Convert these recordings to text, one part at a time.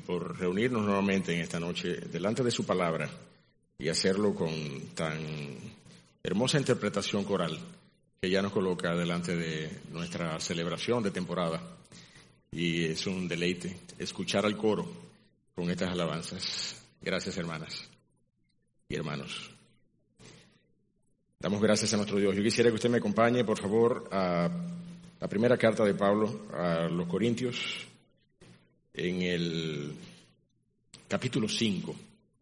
por reunirnos nuevamente en esta noche delante de su palabra y hacerlo con tan hermosa interpretación coral que ya nos coloca delante de nuestra celebración de temporada. Y es un deleite escuchar al coro con estas alabanzas. Gracias, hermanas y hermanos. Damos gracias a nuestro Dios. Yo quisiera que usted me acompañe, por favor, a la primera carta de Pablo a los Corintios, en el capítulo 5,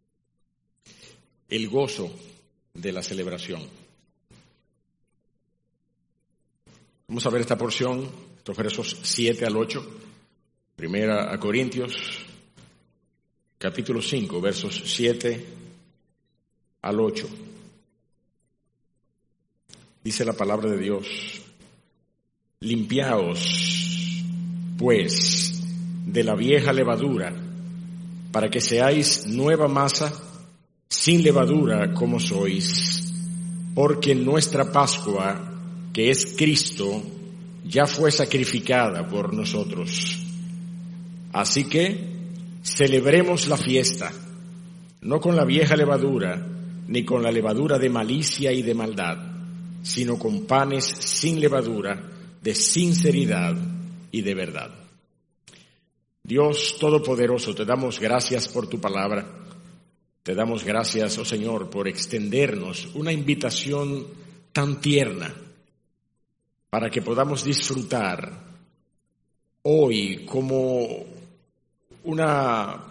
el gozo de la celebración. Vamos a ver esta porción, estos versos 7 al 8, primera a Corintios, capítulo 5, versos 7 al 8. Dice la palabra de Dios: limpiaos, pues, de la vieja levadura, para que seáis nueva masa, sin levadura como sois, porque nuestra Pascua, que es Cristo, ya fue sacrificada por nosotros. Así que celebremos la fiesta, no con la vieja levadura, ni con la levadura de malicia y de maldad, sino con panes sin levadura, de sinceridad y de verdad. Dios Todopoderoso, te damos gracias por tu palabra. Te damos gracias, oh Señor, por extendernos una invitación tan tierna para que podamos disfrutar hoy como una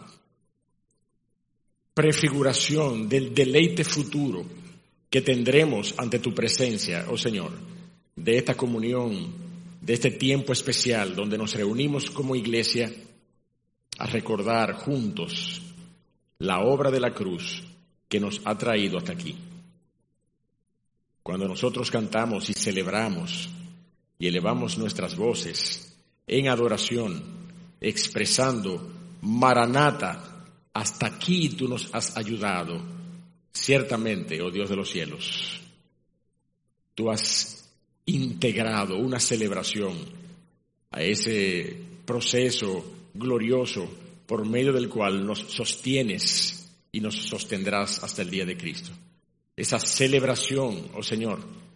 prefiguración del deleite futuro que tendremos ante tu presencia, oh Señor, de esta comunión, de este tiempo especial donde nos reunimos como iglesia a recordar juntos la obra de la cruz que nos ha traído hasta aquí. Cuando nosotros cantamos y celebramos y elevamos nuestras voces en adoración, expresando Maranata, hasta aquí tú nos has ayudado, ciertamente, oh Dios de los cielos, tú has integrado una celebración a ese proceso glorioso por medio del cual nos sostienes y nos sostendrás hasta el día de Cristo. Esa celebración, oh Señor,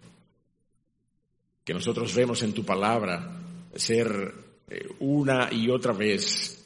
que nosotros vemos en tu palabra ser una y otra vez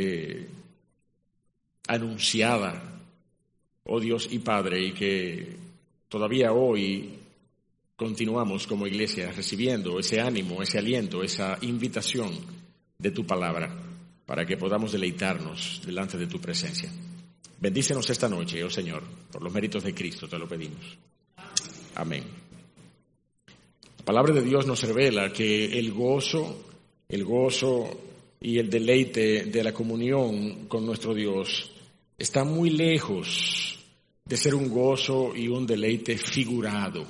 anunciada, oh Dios y Padre, y que todavía hoy continuamos como iglesia recibiendo ese ánimo, ese aliento, esa invitación de tu palabra para que podamos deleitarnos delante de tu presencia. Bendícenos esta noche, oh Señor, por los méritos de Cristo te lo pedimos. Amén. La palabra de Dios nos revela que el gozo y el deleite de la comunión con nuestro Dios está muy lejos de ser un gozo y un deleite figurado.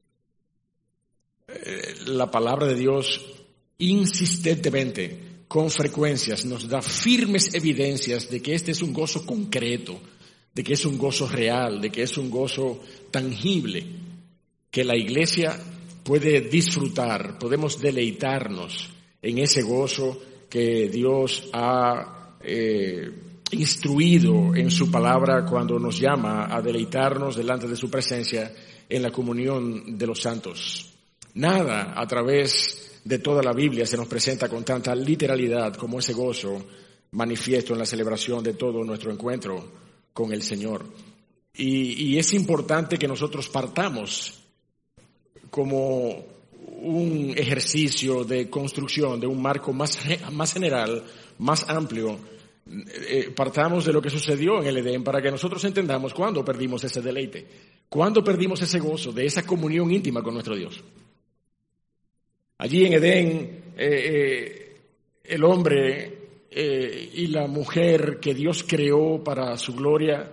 La palabra de Dios insistentemente, con frecuencias, nos da firmes evidencias de que este es un gozo concreto, de que es un gozo real, de que es un gozo tangible, que la iglesia puede disfrutar, podemos deleitarnos en ese gozo que Dios ha instruido en su palabra cuando nos llama a deleitarnos delante de su presencia en la comunión de los santos. Nada a través de toda la Biblia se nos presenta con tanta literalidad como ese gozo manifiesto en la celebración de todo nuestro encuentro con el Señor. Y es importante que nosotros partamos como un ejercicio de construcción de un marco más general, más amplio. Partamos de lo que sucedió en el Edén para que nosotros entendamos cuándo perdimos ese deleite, cuándo perdimos ese gozo de esa comunión íntima con nuestro Dios. Allí en Edén, el hombre y la mujer que Dios creó para su gloria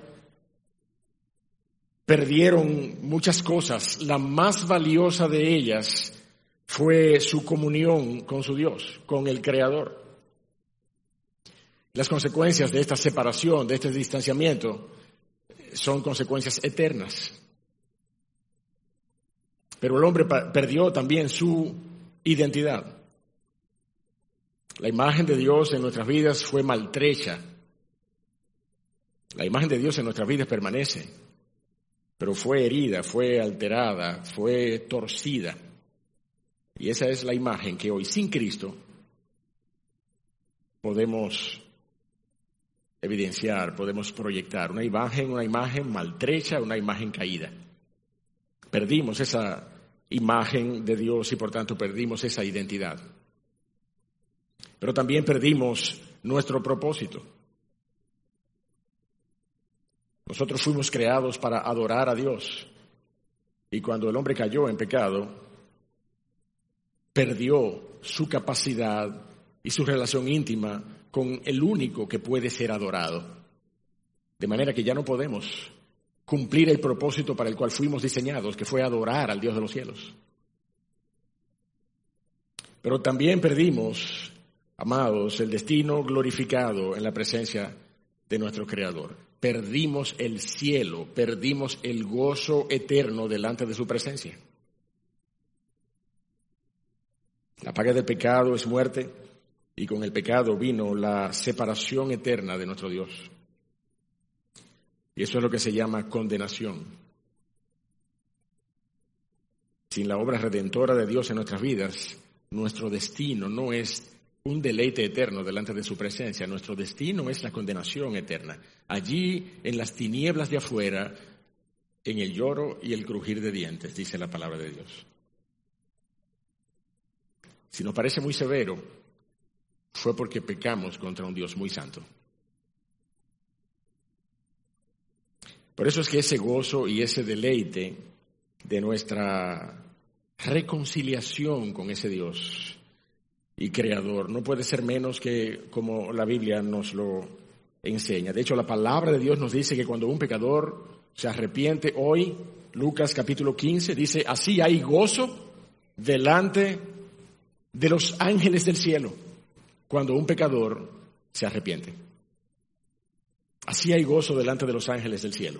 perdieron muchas cosas. La más valiosa de ellas fue su comunión con su Dios, con el Creador. Las consecuencias de esta separación, de este distanciamiento, son consecuencias eternas. Pero el hombre perdió también su identidad. La imagen de Dios en nuestras vidas fue maltrecha La imagen de Dios en nuestras vidas permanece, pero fue herida, fue alterada, fue torcida. Y esa es la imagen que hoy, sin Cristo, podemos evidenciar, podemos proyectar. Una imagen maltrecha, una imagen caída. Perdimos esa imagen de Dios y por tanto perdimos esa identidad. Pero también perdimos nuestro propósito. Nosotros fuimos creados para adorar a Dios. Y cuando el hombre cayó en pecado, perdió su capacidad y su relación íntima con el único que puede ser adorado. De manera que ya no podemos cumplir el propósito para el cual fuimos diseñados, que fue adorar al Dios de los cielos. Pero también perdimos, amados, el destino glorificado en la presencia de nuestro Creador. Perdimos el cielo, perdimos el gozo eterno delante de su presencia. La paga del pecado es muerte y con el pecado vino la separación eterna de nuestro Dios. Y eso es lo que se llama condenación. Sin la obra redentora de Dios en nuestras vidas, nuestro destino no es un deleite eterno delante de su presencia. Nuestro destino es la condenación eterna. Allí, en las tinieblas de afuera, en el lloro y el crujir de dientes, dice la palabra de Dios. Si nos parece muy severo, fue porque pecamos contra un Dios muy santo. Por eso es que ese gozo y ese deleite de nuestra reconciliación con ese Dios y Creador no puede ser menos que como la Biblia nos lo enseña. De hecho, la palabra de Dios nos dice que cuando un pecador se arrepiente hoy, Lucas capítulo 15 dice, así hay gozo delante de los ángeles del cielo cuando un pecador se arrepiente. Así hay gozo delante de los ángeles del cielo.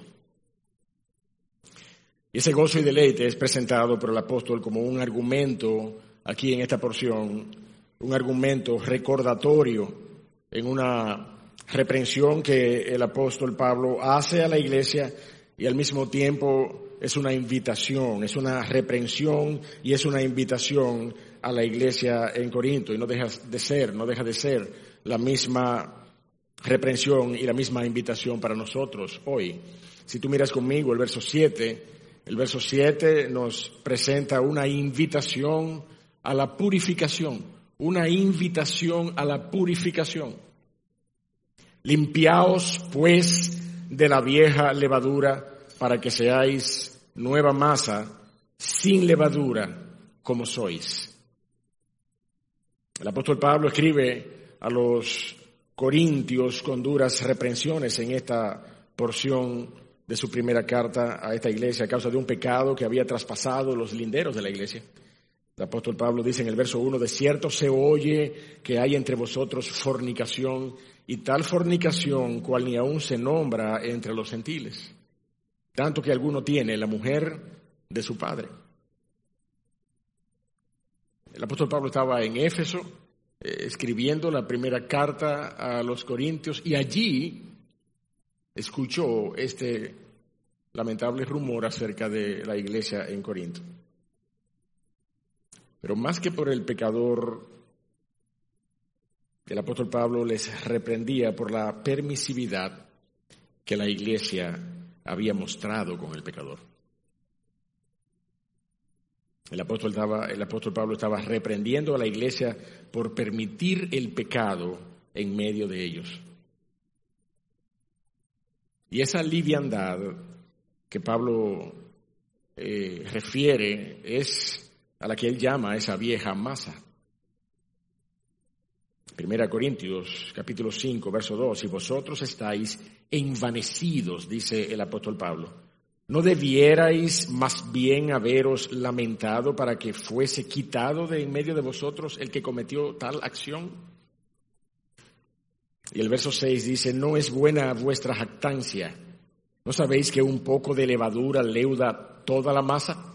Y ese gozo y deleite es presentado por el apóstol como un argumento aquí en esta porción, un argumento recordatorio en una reprensión que el apóstol Pablo hace a la iglesia y al mismo tiempo es una invitación, es una reprensión y es una invitación a la iglesia en Corinto y no deja de ser la misma reprensión y la misma invitación para nosotros hoy. Si tú miras conmigo el verso 7 nos presenta una invitación a la purificación. Una invitación a la purificación. Limpiaos, pues, de la vieja levadura para que seáis nueva masa, sin levadura, como sois. El apóstol Pablo escribe a los corintios con duras reprensiones en esta porción de su primera carta a esta iglesia a causa de un pecado que había traspasado los linderos de la iglesia. El apóstol Pablo dice en el verso 1, de cierto se oye que hay entre vosotros fornicación, y tal fornicación cual ni aún se nombra entre los gentiles, tanto que alguno tiene la mujer de su padre. El apóstol Pablo estaba en Éfeso escribiendo la primera carta a los corintios y allí escuchó este lamentable rumor acerca de la iglesia en Corinto. Pero más que por el pecador, el apóstol Pablo les reprendía por la permisividad que la iglesia había mostrado con el pecador. El apóstol Pablo estaba reprendiendo a la iglesia por permitir el pecado en medio de ellos. Y esa liviandad que Pablo refiere es a la que él llama esa vieja masa. 1 Corintios capítulo 5, verso 2, y vosotros estáis envanecidos, dice el apóstol Pablo. ¿No debierais más bien haberos lamentado para que fuese quitado de en medio de vosotros el que cometió tal acción? Y el verso 6 dice, no es buena vuestra jactancia. ¿No sabéis que un poco de levadura leuda toda la masa?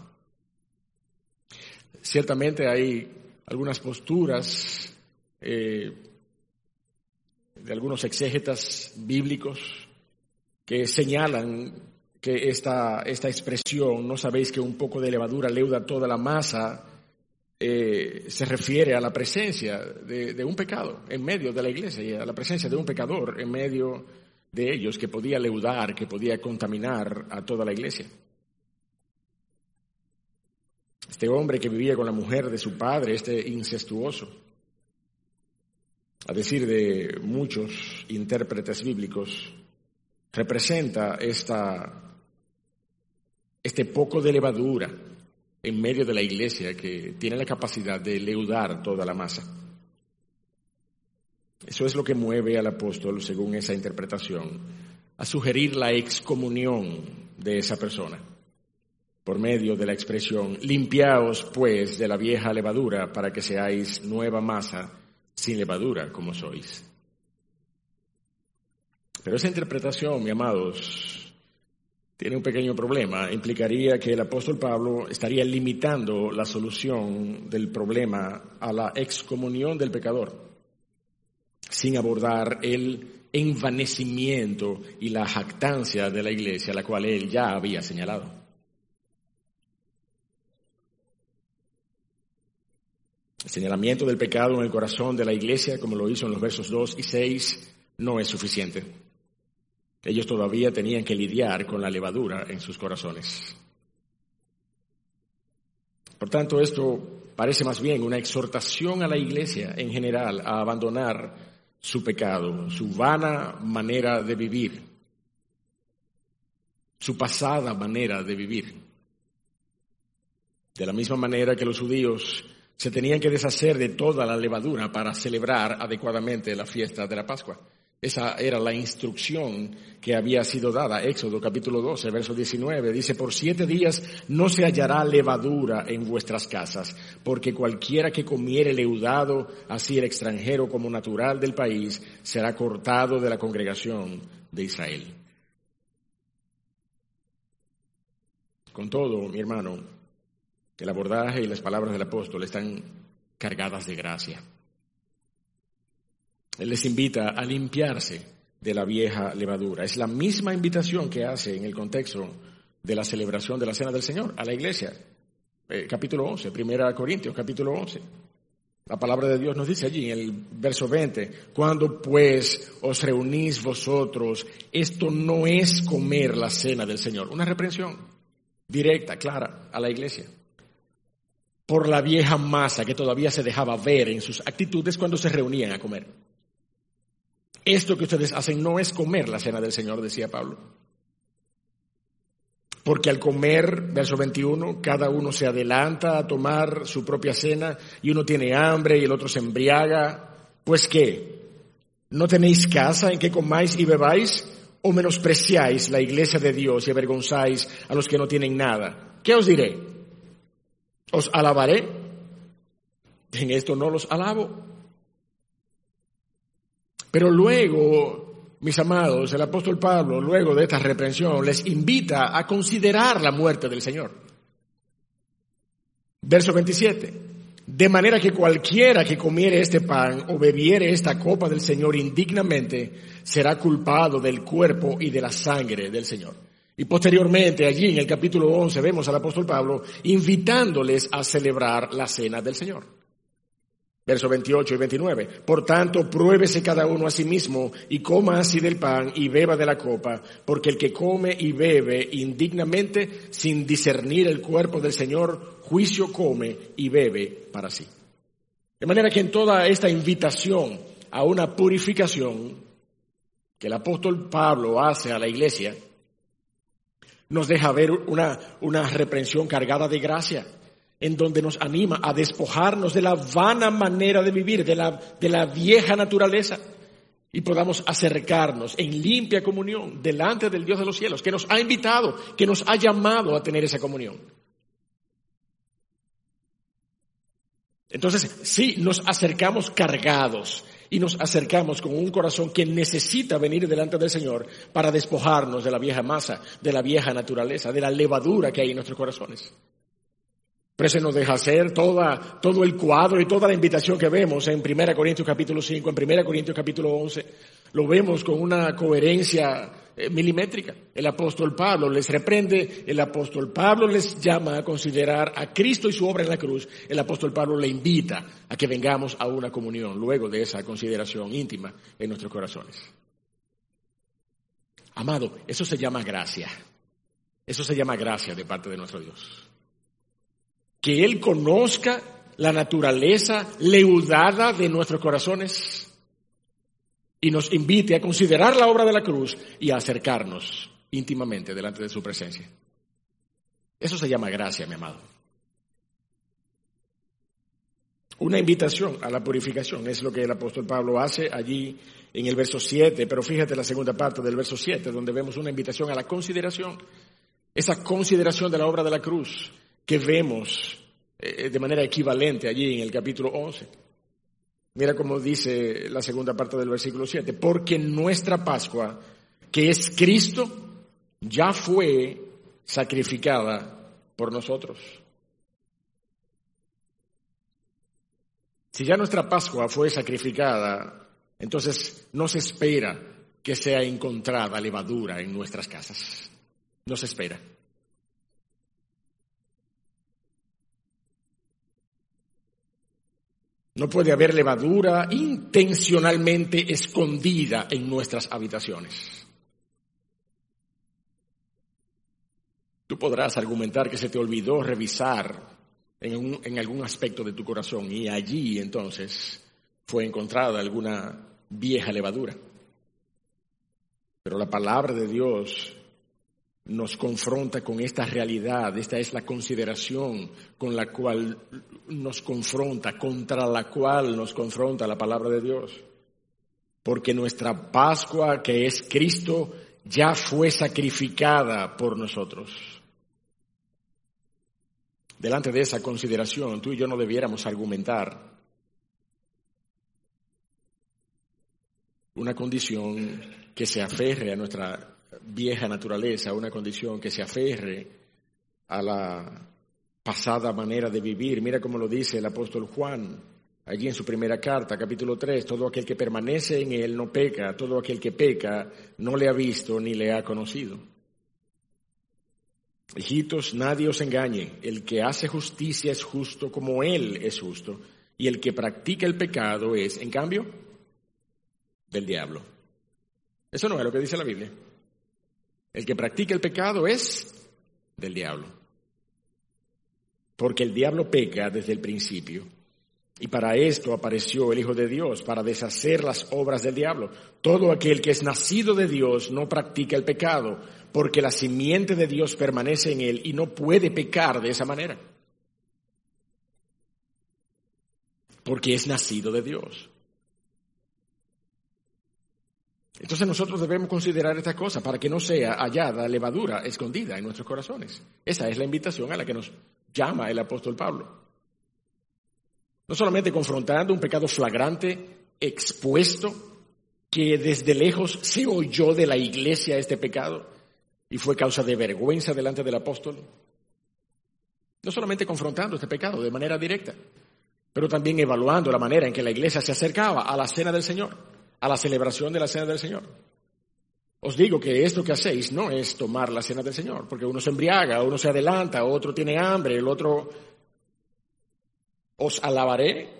Ciertamente hay algunas posturas de algunos exégetas bíblicos que señalan que esta expresión, no sabéis que un poco de levadura leuda toda la masa, se refiere a la presencia de un pecado en medio de la iglesia y a la presencia de un pecador en medio de ellos que podía leudar, que podía contaminar a toda la iglesia. Este hombre que vivía con la mujer de su padre, este incestuoso, a decir de muchos intérpretes bíblicos, representa este poco de levadura en medio de la iglesia que tiene la capacidad de leudar toda la masa. Eso es lo que mueve al apóstol, según esa interpretación, a sugerir la excomunión de esa persona por medio de la expresión: limpiaos pues de la vieja levadura para que seáis nueva masa sin levadura como sois. Pero esa interpretación, mis amados, tiene un pequeño problema. Implicaría que el apóstol Pablo estaría limitando la solución del problema a la excomunión del pecador, sin abordar el envanecimiento y la jactancia de la iglesia, la cual él ya había señalado. El señalamiento del pecado en el corazón de la iglesia, como lo hizo en los versos 2 y 6, no es suficiente. Ellos todavía tenían que lidiar con la levadura en sus corazones. Por tanto, esto parece más bien una exhortación a la iglesia en general a abandonar su pecado, su vana manera de vivir, su pasada manera de vivir. De la misma manera que los judíos se tenían que deshacer de toda la levadura para celebrar adecuadamente la fiesta de la Pascua. Esa era la instrucción que había sido dada. Éxodo capítulo 12, verso 19, dice: por 7 días no se hallará levadura en vuestras casas, porque cualquiera que comiere leudado, así el extranjero como natural del país, será cortado de la congregación de Israel. Con todo, mi hermano, el abordaje y las palabras del apóstol están cargadas de gracia. Él les invita a limpiarse de la vieja levadura. Es la misma invitación que hace en el contexto de la celebración de la Cena del Señor a la iglesia. Capítulo 11, 1 Corintios, capítulo 11. La palabra de Dios nos dice allí en el verso 20: cuando pues os reunís vosotros, esto no es comer la Cena del Señor. Una reprensión directa, clara a la iglesia por la vieja masa que todavía se dejaba ver en sus actitudes cuando se reunían a comer. Esto que ustedes hacen no es comer la Cena del Señor, decía Pablo. Porque al comer, verso 21, cada uno se adelanta a tomar su propia cena y uno tiene hambre y el otro se embriaga. ¿Pues qué? ¿No tenéis casa en que comáis y bebáis? ¿O menospreciáis la iglesia de Dios y avergonzáis a los que no tienen nada? ¿Qué os diré? ¿Os alabaré? En esto no los alabo. Pero luego, mis amados, el apóstol Pablo, luego de esta reprensión, les invita a considerar la muerte del Señor. Verso 27. De manera que cualquiera que comiere este pan o bebiere esta copa del Señor indignamente será culpado del cuerpo y de la sangre del Señor. Y posteriormente, allí en el capítulo 11, vemos al apóstol Pablo invitándoles a celebrar la cena del Señor. Versos 28 y 29. Por tanto, pruébese cada uno a sí mismo y coma así del pan y beba de la copa, porque el que come y bebe indignamente, sin discernir el cuerpo del Señor, juicio come y bebe para sí. De manera que en toda esta invitación a una purificación que el apóstol Pablo hace a la iglesia, nos deja ver una reprensión cargada de gracia, en donde nos anima a despojarnos de la vana manera de vivir, de la vieja naturaleza, y podamos acercarnos en limpia comunión delante del Dios de los cielos, que nos ha invitado, que nos ha llamado a tener esa comunión. Entonces, sí, nos acercamos cargados y nos acercamos con un corazón que necesita venir delante del Señor para despojarnos de la vieja masa, de la vieja naturaleza, de la levadura que hay en nuestros corazones. Pero se nos deja hacer todo el cuadro y toda la invitación que vemos en 1 Corintios capítulo 5, en 1 Corintios capítulo 11. Lo vemos con una coherencia milimétrica. El apóstol Pablo les reprende, el apóstol Pablo les llama a considerar a Cristo y su obra en la cruz. El apóstol Pablo le invita a que vengamos a una comunión luego de esa consideración íntima en nuestros corazones. Amado, eso se llama gracia. Eso se llama gracia de parte de nuestro Dios. Que Él conozca la naturaleza leudada de nuestros corazones y nos invite a considerar la obra de la cruz y a acercarnos íntimamente delante de su presencia. Eso se llama gracia, mi amado. Una invitación a la purificación es lo que el apóstol Pablo hace allí en el verso 7, pero fíjate la segunda parte del verso 7, donde vemos una invitación a la consideración. Esa consideración de la obra de la cruz que vemos de manera equivalente allí en el capítulo 11. Mira cómo dice la segunda parte del versículo 7. Porque nuestra Pascua, que es Cristo, ya fue sacrificada por nosotros. Si ya nuestra Pascua fue sacrificada, entonces no se espera que sea encontrada levadura en nuestras casas. No se espera. No puede haber levadura intencionalmente escondida en nuestras habitaciones. Tú podrás argumentar que se te olvidó revisar en algún aspecto de tu corazón y allí entonces fue encontrada alguna vieja levadura. Pero la palabra de Dios nos confronta con esta realidad. Esta es la consideración con la cual nos confronta, contra la cual nos confronta la palabra de Dios. Porque nuestra Pascua, que es Cristo, ya fue sacrificada por nosotros. Delante de esa consideración, tú y yo no debiéramos argumentar una condición que se aferre a nuestra vieja naturaleza, una condición que se aferre a la pasada manera de vivir. Mira cómo lo dice el apóstol Juan, allí en su primera carta, capítulo 3, todo aquel que permanece en él no peca, todo aquel que peca no le ha visto ni le ha conocido. Hijitos, nadie os engañe, el que hace justicia es justo como él es justo, y el que practica el pecado es, en cambio, del diablo. Eso no es lo que dice la Biblia. El que practica el pecado es del diablo. Porque el diablo peca desde el principio. Y para esto apareció el Hijo de Dios, para deshacer las obras del diablo. Todo aquel que es nacido de Dios no practica el pecado, porque la simiente de Dios permanece en él y no puede pecar de esa manera. Porque es nacido de Dios. Entonces nosotros debemos considerar esta cosa para que no sea hallada levadura escondida en nuestros corazones. Esa es la invitación a la que nos llama el apóstol Pablo. No solamente confrontando un pecado flagrante, expuesto, que desde lejos se oyó de la iglesia este pecado y fue causa de vergüenza delante del apóstol. No solamente confrontando este pecado de manera directa, pero también evaluando la manera en que la iglesia se acercaba a la cena del Señor, a la celebración de la cena del Señor. Os digo que esto que hacéis no es tomar la cena del Señor, porque uno se embriaga, uno se adelanta, otro tiene hambre, el otro os alabaré.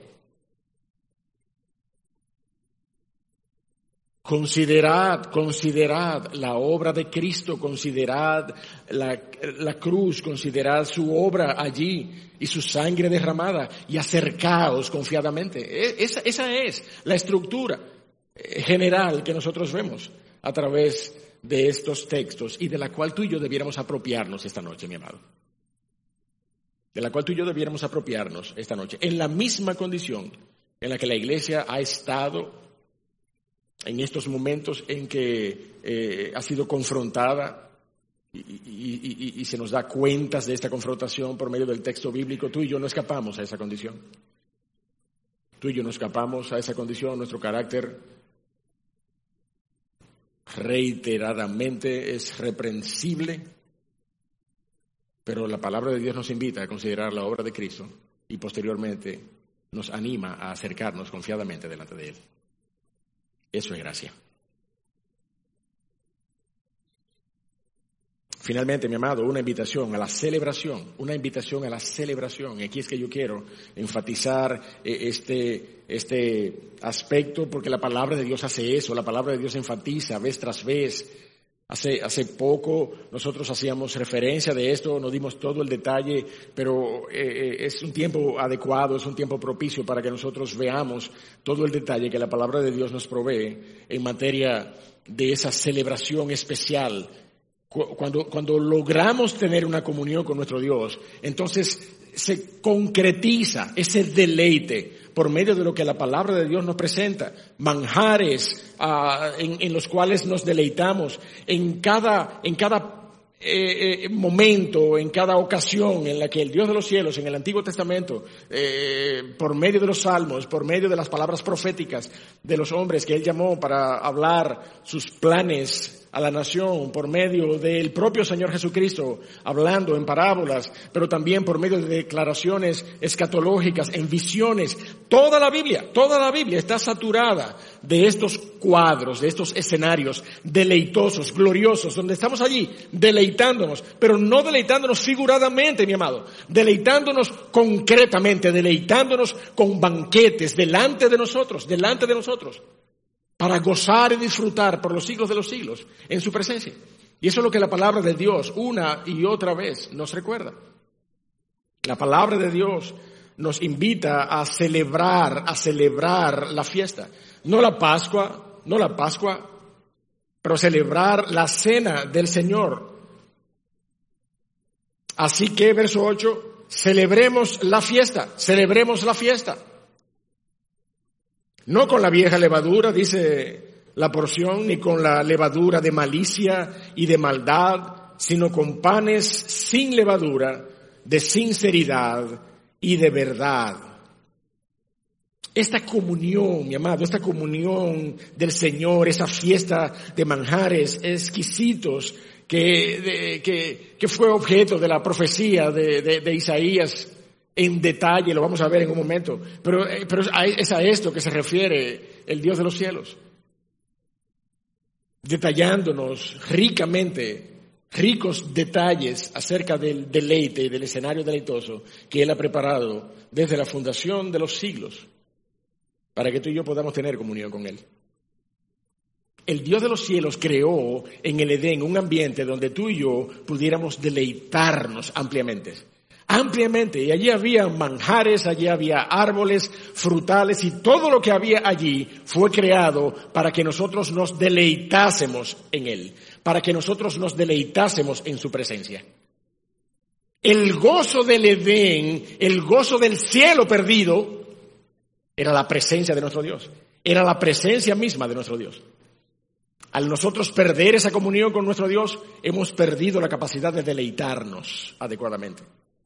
Considerad la obra de Cristo, considerad la cruz, considerad su obra allí y su sangre derramada y acercaos confiadamente. Esa es la estructura general que nosotros vemos a través de estos textos y de la cual tú y yo debiéramos apropiarnos esta noche, mi amado. De la cual tú y yo debiéramos apropiarnos esta noche, en la misma condición en la que la iglesia ha estado en estos momentos en que ha sido confrontada y se nos da cuentas de esta confrontación por medio del texto bíblico. Tú y yo no escapamos a esa condición. Tú y yo no escapamos a esa condición. Nuestro carácter reiteradamente es reprensible, pero la palabra de Dios nos invita a considerar la obra de Cristo y posteriormente nos anima a acercarnos confiadamente delante de Él. Eso es gracia. Finalmente, mi amado, una invitación a la celebración, Y aquí es que yo quiero enfatizar este aspecto, porque la palabra de Dios hace eso, la palabra de Dios enfatiza vez tras vez. Hace poco nosotros hacíamos referencia de esto, no dimos todo el detalle, pero es un tiempo adecuado, es un tiempo propicio para que nosotros veamos todo el detalle que la palabra de Dios nos provee en materia de esa celebración especial. Cuando logramos tener una comunión con nuestro Dios, entonces se concretiza ese deleite por medio de lo que la palabra de Dios nos presenta, manjares en los cuales nos deleitamos en cada momento, en cada ocasión en la que el Dios de los cielos en el Antiguo Testamento, por medio de los salmos, por medio de las palabras proféticas de los hombres que Él llamó para hablar sus planes a la nación, por medio del propio Señor Jesucristo hablando en parábolas, pero también por medio de declaraciones escatológicas, en visiones. Toda la Biblia está saturada de estos cuadros, de estos escenarios deleitosos, gloriosos, donde estamos allí deleitándonos, pero no deleitándonos figuradamente, mi amado, deleitándonos concretamente, deleitándonos con banquetes delante de nosotros, para gozar y disfrutar por los siglos de los siglos en su presencia. Y eso es lo que la palabra de Dios una y otra vez nos recuerda. La palabra de Dios nos invita a celebrar la fiesta. No la Pascua, pero celebrar la cena del Señor. Así que, verso 8, celebremos la fiesta. No con la vieja levadura, dice la porción, ni con la levadura de malicia y de maldad, sino con panes sin levadura, de sinceridad y de verdad. Esta comunión, mi amado, esta comunión del Señor, esa fiesta de manjares exquisitos que fue objeto de la profecía de Isaías, en detalle, lo vamos a ver en un momento, pero es a esto que se refiere el Dios de los cielos, detallándonos ricos detalles acerca del deleite y del escenario deleitoso que Él ha preparado desde la fundación de los siglos para que tú y yo podamos tener comunión con Él. El Dios de los cielos creó en el Edén un ambiente donde tú y yo pudiéramos deleitarnos ampliamente, y allí había manjares, allí había árboles frutales, y todo lo que había allí fue creado para que nosotros nos deleitásemos en Él, para que nosotros nos deleitásemos en su presencia. El gozo del Edén, el gozo del cielo perdido, era la presencia de nuestro Dios, era la presencia misma de nuestro Dios. Al nosotros perder esa comunión con nuestro Dios, hemos perdido la capacidad de deleitarnos adecuadamente.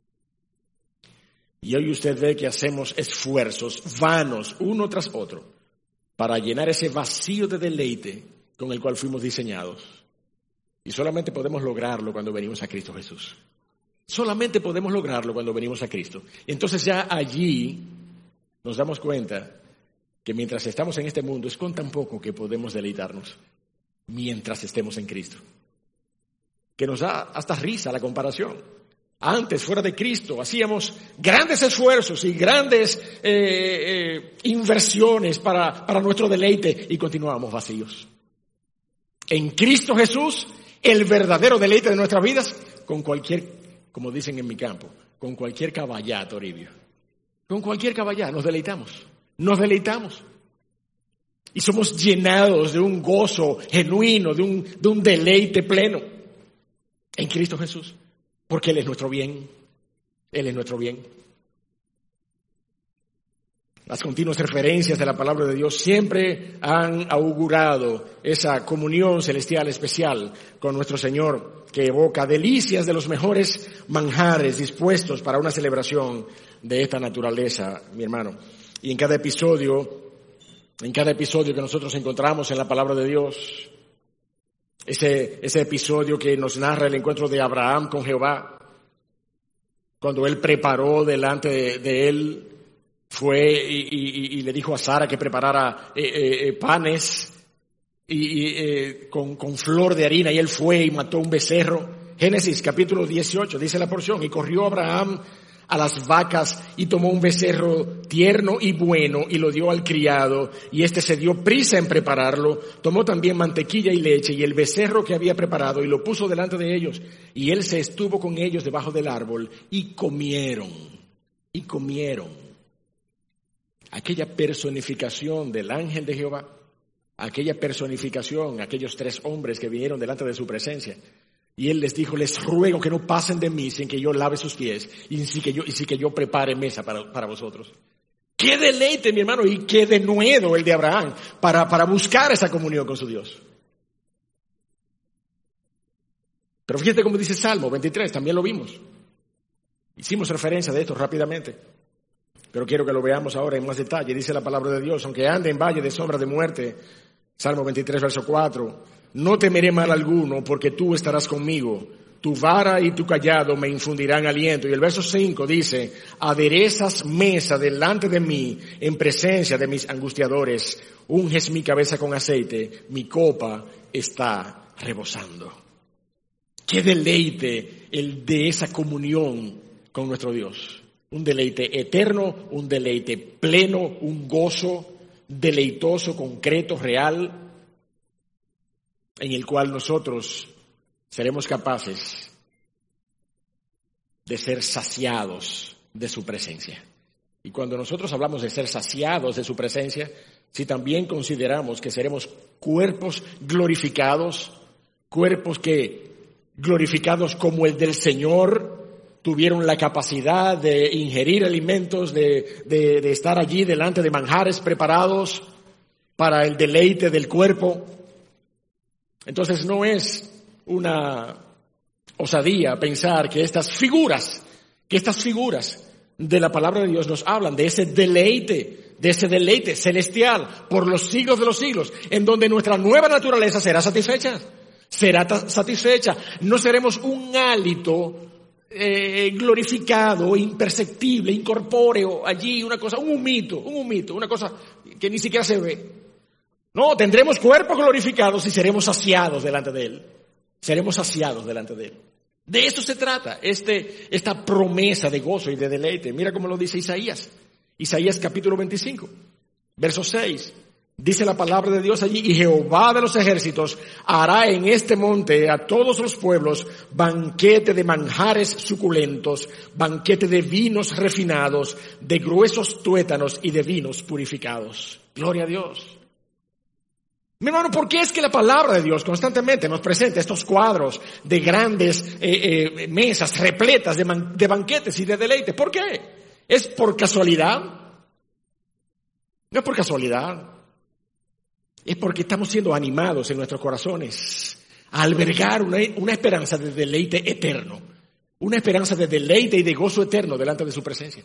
Y hoy usted ve que hacemos esfuerzos vanos, uno tras otro, para llenar ese vacío de deleite con el cual fuimos diseñados. Y solamente podemos lograrlo cuando venimos a Cristo Jesús. Solamente podemos lograrlo cuando venimos a Cristo. Entonces ya allí nos damos cuenta que mientras estamos en este mundo es con tan poco que podemos deleitarnos mientras estemos en Cristo. Que nos da hasta risa la comparación. Antes, fuera de Cristo, hacíamos grandes esfuerzos y grandes inversiones para nuestro deleite y continuábamos vacíos. En Cristo Jesús, el verdadero deleite de nuestras vidas, con cualquier, como dicen en mi campo, con cualquier caballá, Toribio. Con cualquier caballá nos deleitamos. Y somos llenados de un gozo genuino, de un deleite pleno en Cristo Jesús. Porque Él es nuestro bien. Las continuas referencias de la palabra de Dios siempre han augurado esa comunión celestial especial con nuestro Señor, que evoca delicias de los mejores manjares dispuestos para una celebración de esta naturaleza, mi hermano. Y en cada episodio que nosotros encontramos en la palabra de Dios, ese episodio que nos narra el encuentro de Abraham con Jehová, cuando él preparó delante de él, fue y le dijo a Sara que preparara panes con flor de harina, y él fue y mató un becerro Génesis capítulo 18, dice la porción, y corrió Abraham a las vacas y tomó un becerro tierno y bueno y lo dio al criado, y éste se dio prisa en prepararlo, tomó también mantequilla y leche y el becerro que había preparado y lo puso delante de ellos, y él se estuvo con ellos debajo del árbol y comieron. Aquella personificación del ángel de Jehová, aquella personificación, aquellos 3 hombres que vinieron delante de su presencia. Y él les dijo, les ruego que no pasen de mí sin que yo lave sus pies y sin que yo prepare mesa para vosotros. Qué deleite, mi hermano, y qué denuedo el de Abraham para buscar esa comunión con su Dios. Pero fíjate cómo dice Salmo 23, también lo vimos. Hicimos referencia de esto rápidamente, pero quiero que lo veamos ahora en más detalle. Dice la palabra de Dios, aunque ande en valle de sombra de muerte, Salmo 23, verso 4, no temeré mal alguno, porque tú estarás conmigo. Tu vara y tu callado me infundirán aliento. Y el verso 5 dice, aderezas mesa delante de mí en presencia de mis angustiadores. Unges mi cabeza con aceite, mi copa está rebosando. Qué deleite el de esa comunión con nuestro Dios. Un deleite eterno, un deleite pleno, un gozo deleitoso, concreto, real, en el cual nosotros seremos capaces de ser saciados de su presencia. Y cuando nosotros hablamos de ser saciados de su presencia, si también consideramos que seremos cuerpos glorificados, cuerpos que glorificados como el del Señor, tuvieron la capacidad de ingerir alimentos, de estar allí delante de manjares preparados para el deleite del cuerpo. Entonces no es una osadía pensar que estas figuras de la palabra de Dios nos hablan de ese deleite celestial por los siglos de los siglos, en donde nuestra nueva naturaleza será satisfecha. No seremos un hálito glorificado, imperceptible, incorpóreo, allí un humito, una cosa que ni siquiera se ve. No, tendremos cuerpos glorificados y seremos saciados delante de Él. De eso se trata, esta promesa de gozo y de deleite. Mira cómo lo dice Isaías. Isaías capítulo 25, verso 6. Dice la palabra de Dios allí, y Jehová de los ejércitos hará en este monte a todos los pueblos banquete de manjares suculentos, banquete de vinos refinados, de gruesos tuétanos y de vinos purificados. Gloria a Dios. Mi hermano, ¿por qué es que la palabra de Dios constantemente nos presenta estos cuadros de grandes mesas repletas de banquetes y de deleite? ¿Por qué? ¿Es por casualidad? No es por casualidad. Es porque estamos siendo animados en nuestros corazones a albergar una esperanza de deleite eterno, una esperanza de deleite y de gozo eterno delante de su presencia.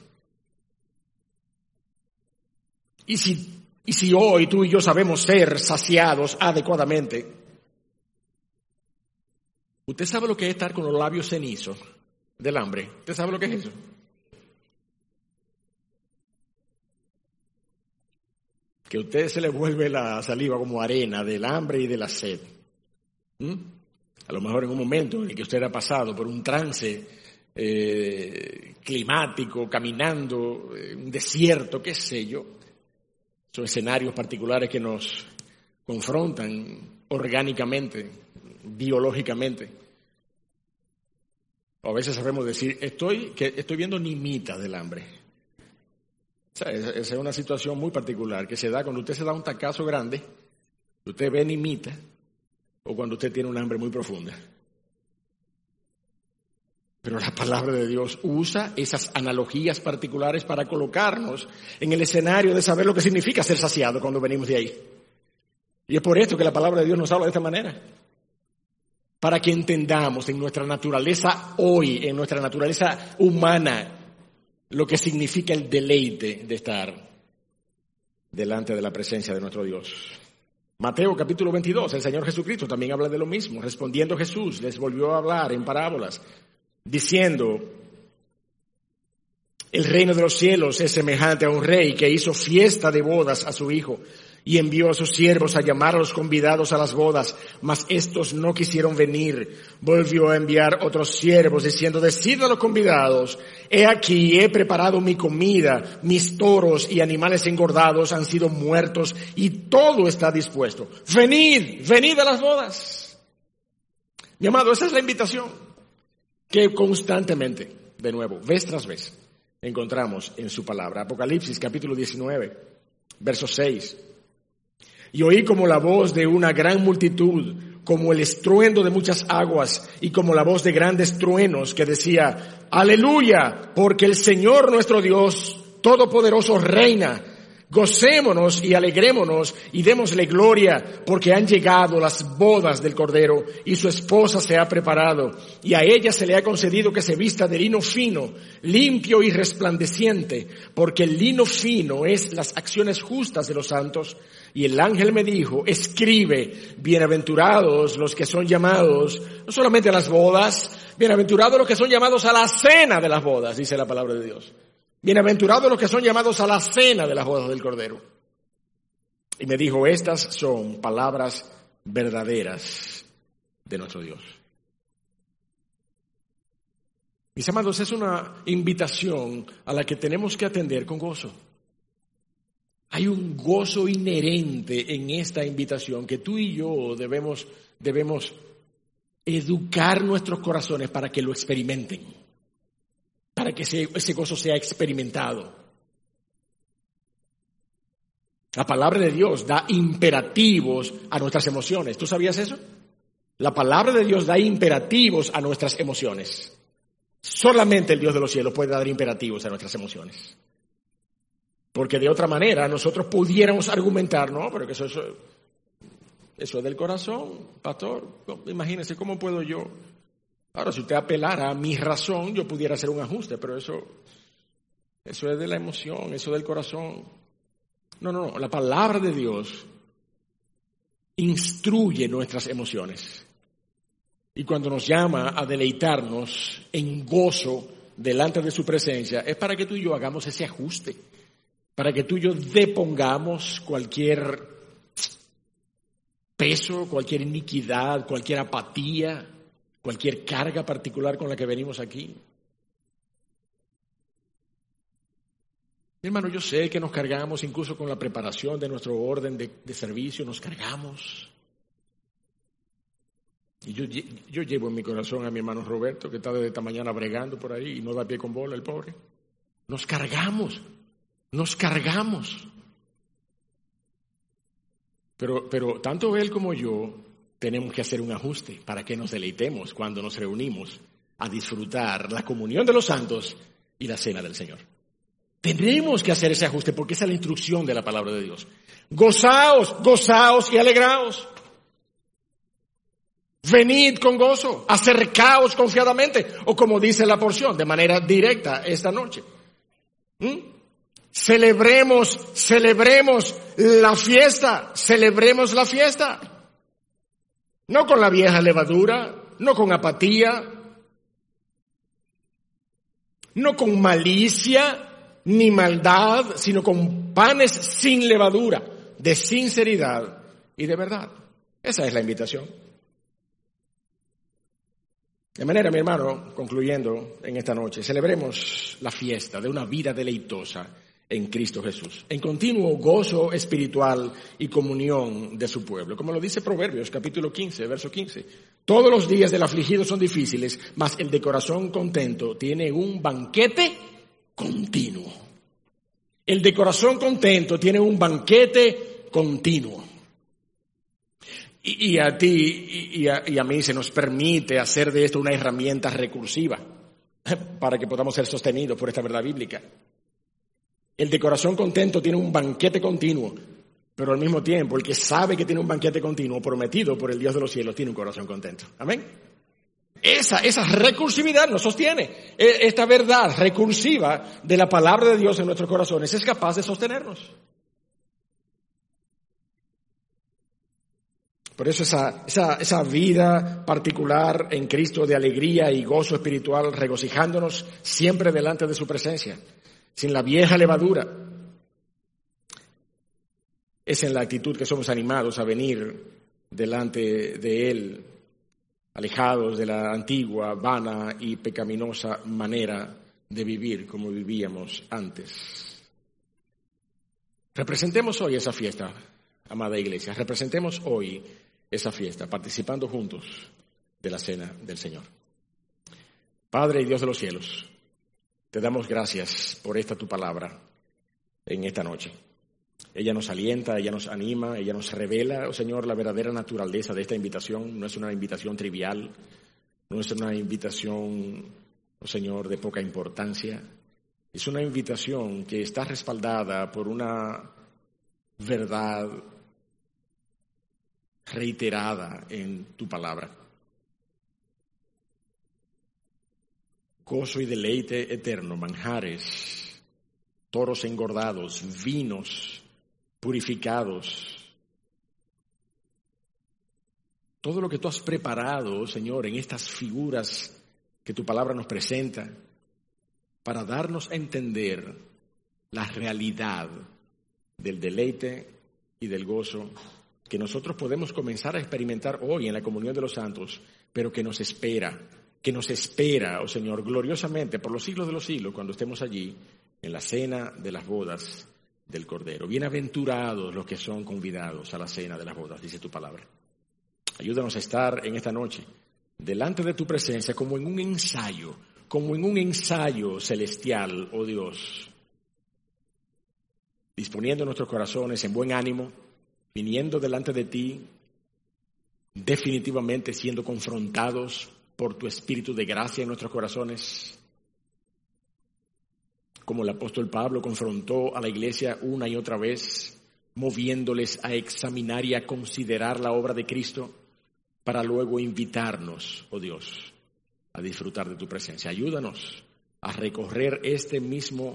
Y si hoy tú y yo sabemos ser saciados adecuadamente, ¿usted sabe lo que es estar con los labios cenizos del hambre? ¿Usted sabe lo que es eso? Que a usted se le vuelve la saliva como arena del hambre y de la sed. A lo mejor en un momento en el que usted ha pasado por un trance climático, caminando, un desierto, qué sé yo. Son escenarios particulares que nos confrontan orgánicamente, biológicamente. A veces sabemos decir, estoy viendo nimitas del hambre. O sea, esa es una situación muy particular que se da cuando usted se da un tacazo grande, usted ve nimita, o cuando usted tiene un hambre muy profunda. Pero la palabra de Dios usa esas analogías particulares para colocarnos en el escenario de saber lo que significa ser saciado cuando venimos de ahí. Y es por esto que la palabra de Dios nos habla de esta manera. Para que entendamos en nuestra naturaleza hoy, en nuestra naturaleza humana, lo que significa el deleite de estar delante de la presencia de nuestro Dios. Mateo capítulo 22, el Señor Jesucristo también habla de lo mismo. Respondiendo Jesús, les volvió a hablar en parábolas, diciendo, el reino de los cielos es semejante a un rey que hizo fiesta de bodas a su hijo y envió a sus siervos a llamar a los convidados a las bodas, mas estos no quisieron venir. Volvió a enviar otros siervos diciendo, decid a los convidados, he aquí, he preparado mi comida, mis toros y animales engordados han sido muertos y todo está dispuesto. Venid, venid a las bodas. Mi amado, esa es la invitación que constantemente, de nuevo, vez tras vez, encontramos en su palabra. Apocalipsis capítulo 19, verso 6. Y oí como la voz de una gran multitud, como el estruendo de muchas aguas y como la voz de grandes truenos que decía, aleluya, porque el Señor nuestro Dios Todopoderoso reina. Gocémonos y alegrémonos y démosle gloria, porque han llegado las bodas del Cordero y su esposa se ha preparado, y a ella se le ha concedido que se vista de lino fino, limpio y resplandeciente, porque el lino fino es las acciones justas de los santos. Y el ángel me dijo, escribe, bienaventurados los que son llamados, no solamente a las bodas, bienaventurados los que son llamados a la cena de las bodas, dice la palabra de Dios. Bienaventurados los que son llamados a la cena de las bodas del Cordero. Y me dijo, estas son palabras verdaderas de nuestro Dios. Mis amados, es una invitación a la que tenemos que atender con gozo. Hay un gozo inherente en esta invitación que tú y yo debemos educar nuestros corazones para que lo experimenten. Para que ese gozo sea experimentado. La palabra de Dios da imperativos a nuestras emociones. ¿Tú sabías eso? La palabra de Dios da imperativos a nuestras emociones. Solamente el Dios de los cielos puede dar imperativos a nuestras emociones. Porque de otra manera nosotros pudiéramos argumentar, no, pero que eso es del corazón, pastor. Imagínese cómo puedo yo. Ahora, si usted apelara a mi razón, yo pudiera hacer un ajuste, pero eso es de la emoción, eso del corazón. No, la palabra de Dios instruye nuestras emociones. Y cuando nos llama a deleitarnos en gozo delante de su presencia, es para que tú y yo hagamos ese ajuste, para que tú y yo depongamos cualquier peso, cualquier iniquidad, cualquier apatía, cualquier carga particular con la que venimos aquí. Hermano, yo sé que nos cargamos incluso con la preparación de nuestro orden de servicio, nos cargamos. Y yo llevo en mi corazón a mi hermano Roberto, que está desde esta mañana bregando por ahí y no da pie con bola, el pobre. Nos cargamos. Pero tanto él como yo tenemos que hacer un ajuste para que nos deleitemos cuando nos reunimos a disfrutar la comunión de los santos y la cena del Señor. Tenemos que hacer ese ajuste porque esa es la instrucción de la palabra de Dios. Gozaos, gozaos y alegraos. Venid con gozo, acercaos confiadamente, o como dice la porción, de manera directa esta noche. Celebremos la fiesta. No con la vieja levadura, no con apatía, no con malicia ni maldad, sino con panes sin levadura, de sinceridad y de verdad. Esa es la invitación. De manera, mi hermano, concluyendo en esta noche, celebremos la fiesta de una vida deleitosa en Cristo Jesús, en continuo gozo espiritual y comunión de su pueblo. Como lo dice Proverbios, capítulo 15, verso 15. Todos los días del afligido son difíciles, mas el de corazón contento tiene un banquete continuo. El de corazón contento tiene un banquete continuo. Y a ti y a mí se nos permite hacer de esto una herramienta recursiva para que podamos ser sostenidos por esta verdad bíblica. El de corazón contento tiene un banquete continuo, pero al mismo tiempo el que sabe que tiene un banquete continuo prometido por el Dios de los cielos tiene un corazón contento. Amén. Esa recursividad nos sostiene. Esta verdad recursiva de la palabra de Dios en nuestros corazones es capaz de sostenernos. Por eso esa vida particular en Cristo de alegría y gozo espiritual, regocijándonos siempre delante de su presencia, sin la vieja levadura. Es en la actitud que somos animados a venir delante de Él, alejados de la antigua, vana y pecaminosa manera de vivir como vivíamos antes. Representemos hoy esa fiesta, amada iglesia. Representemos hoy esa fiesta, participando juntos de la cena del Señor. Padre y Dios de los cielos, te damos gracias por esta tu palabra en esta noche. Ella nos alienta, ella nos anima, ella nos revela, oh Señor, la verdadera naturaleza de esta invitación. No es una invitación trivial, no es una invitación, oh Señor, de poca importancia. Es una invitación que está respaldada por una verdad reiterada en tu palabra. Gozo y deleite eterno, manjares, toros engordados, vinos purificados. Todo lo que tú has preparado, Señor, en estas figuras que tu palabra nos presenta, para darnos a entender la realidad del deleite y del gozo que nosotros podemos comenzar a experimentar hoy en la comunión de los santos, pero que nos espera, oh Señor, gloriosamente por los siglos de los siglos, cuando estemos allí en la cena de las bodas del Cordero. Bienaventurados los que son convidados a la cena de las bodas, dice tu palabra. Ayúdanos a estar en esta noche delante de tu presencia como en un ensayo celestial, oh Dios, disponiendo nuestros corazones en buen ánimo, viniendo delante de ti, definitivamente siendo confrontados por tu espíritu de gracia en nuestros corazones, como el apóstol Pablo confrontó a la iglesia una y otra vez, moviéndoles a examinar y a considerar la obra de Cristo, para luego invitarnos, oh Dios, a disfrutar de tu presencia. Ayúdanos a recorrer este mismo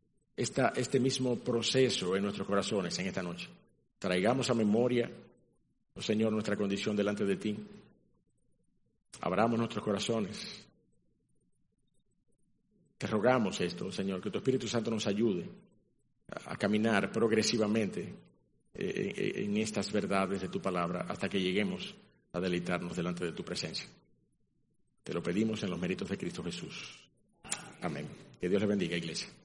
proceso en nuestros corazones en esta noche. Traigamos a memoria, oh Señor, nuestra condición delante de ti. Abramos nuestros corazones. Te rogamos esto, Señor, que tu Espíritu Santo nos ayude a caminar progresivamente en estas verdades de tu palabra hasta que lleguemos a deleitarnos delante de tu presencia. Te lo pedimos en los méritos de Cristo Jesús. Amén. Que Dios les bendiga, iglesia.